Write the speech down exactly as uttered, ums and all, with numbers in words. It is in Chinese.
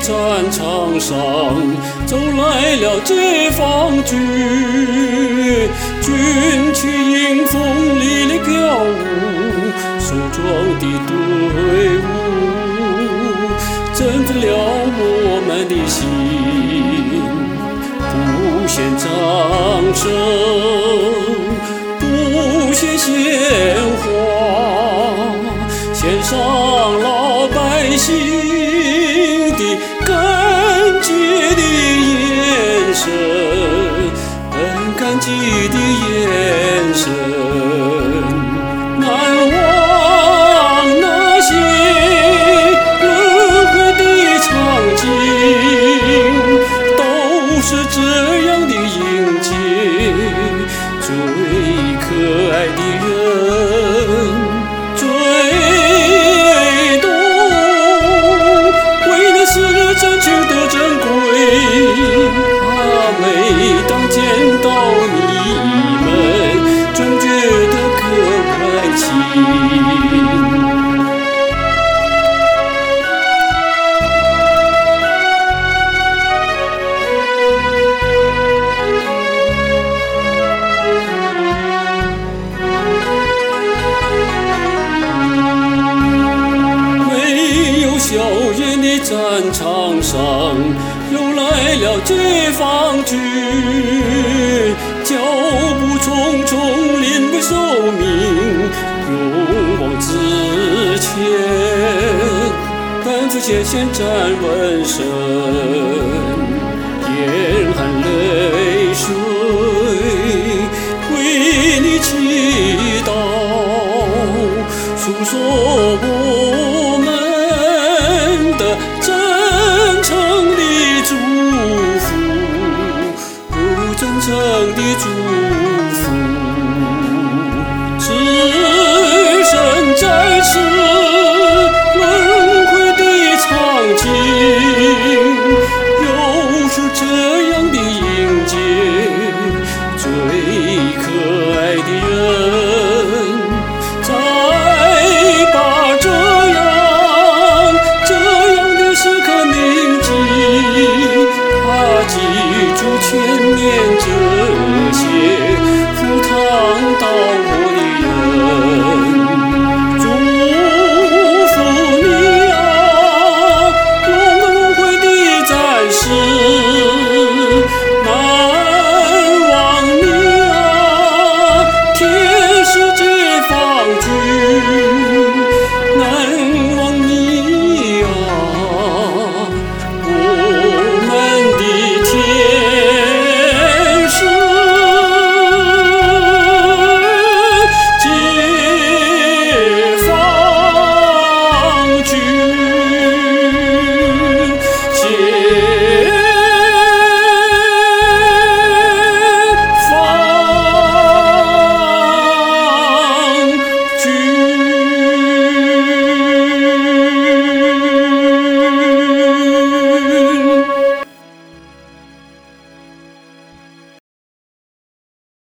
战场上，走来了解放军，军旗迎风历历飘舞，手中的队伍振奋了我们的心，不献掌声，不献鲜花，献上老百姓的感激的眼神，很感激的眼神，难忘那些轮回的场景，都是这样的迎接，最可爱的人，最懂为了昔日真情的珍贵。啊，每当见到你们，总觉得格外亲。硝烟的战场上，又来了解放军，脚步匆匆，临危受命，勇往直前，赶赴前线站稳身，眼含泪